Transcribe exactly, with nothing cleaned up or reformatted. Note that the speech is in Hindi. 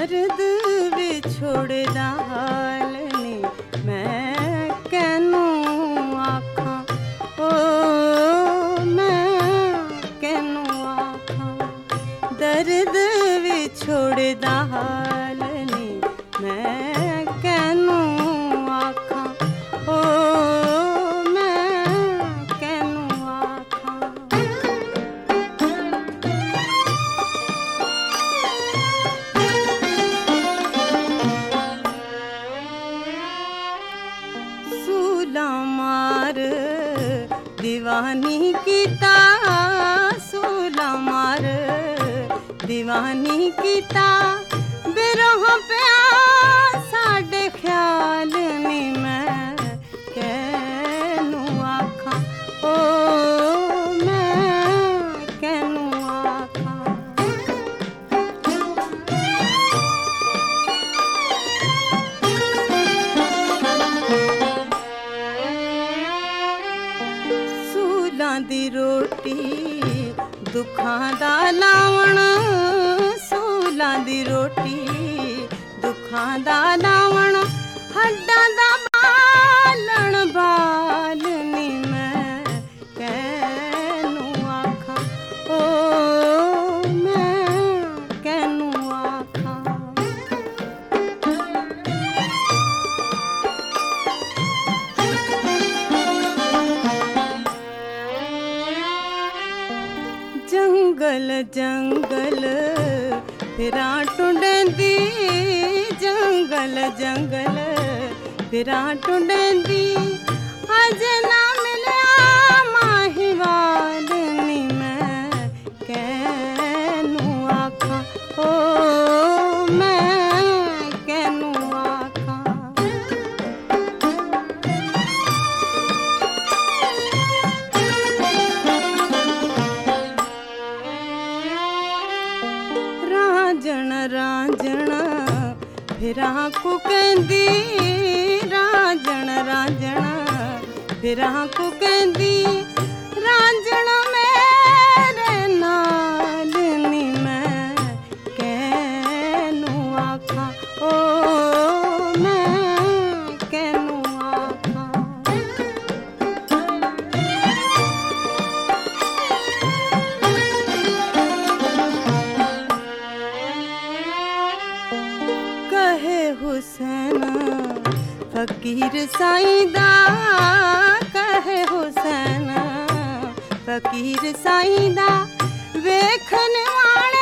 दर्द विछोड़ दा हाल ने मैं कैनू आखां, ओ मैं कैनू आखां। दर्द विछोड़ दा हाल ने मैं कैनू आखां, ओ मैं कैनू आखां। सूला मार दीवानी कीता, सूला मार दीवानी कीता। बिरह पिया साडे ख्याल नी मैं कैनू आखां, ओ मैं कैनू आखां। सूलां दी रोटी दुखां दा लावण, सूलां दी रोटी दुखां दा लावण। हड्डां दा बालण बाल नी मैं कैनू आखां, ओ मैं कैनू आखां। जंगल जंगल फिरां टुंडेंदी, जंगल जंगल फिरां टुंडेंदी। अज ना मिलिया माहीवाल नी मैं कैनू आखां, ओ मैं कैनू आखां। रांझण रांझण फिरां कु कहंदी, रांझण रांझण फिरां कु कहंदी। रांझण मेरे नाल नी मैं कैनू आखां, ओ मैं कैनू आखां। कहे हुसैन फकीर साईंदा, कहे हुसैन फकीर साईंदा। वेखन वाले